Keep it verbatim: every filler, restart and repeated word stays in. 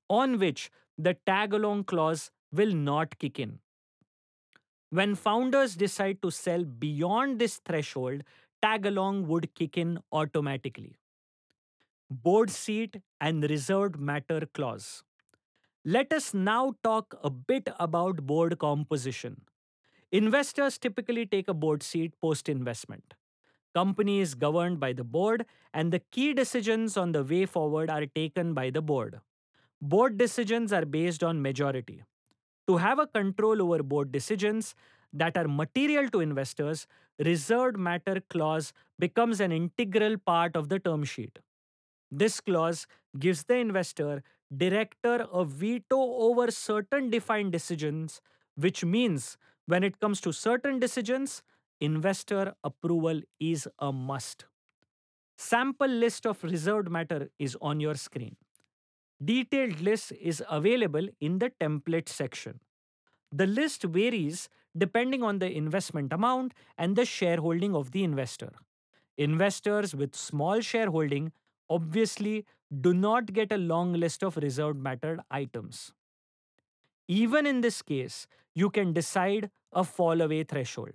on which the tag along clause will not kick in. When founders decide to sell beyond this threshold, tag along would kick in automatically. Board seat and reserved matter clause. Let us now talk a bit about board composition. Investors typically take a board seat post investment. Company is governed by the board, and the key decisions on the way forward are taken by the board. Board decisions are based on majority. To have a control over board decisions that are material to investors, reserved matter clause becomes an integral part of the term sheet. This clause gives the investor director a veto over certain defined decisions, which means when it comes to certain decisions, investor approval is a must. Sample list of reserved matter is on your screen. Detailed list is available in the template section. The list varies depending on the investment amount and the shareholding of the investor. Investors with small shareholding obviously do not get a long list of reserved matter items. Even in this case, you can decide a fall away threshold.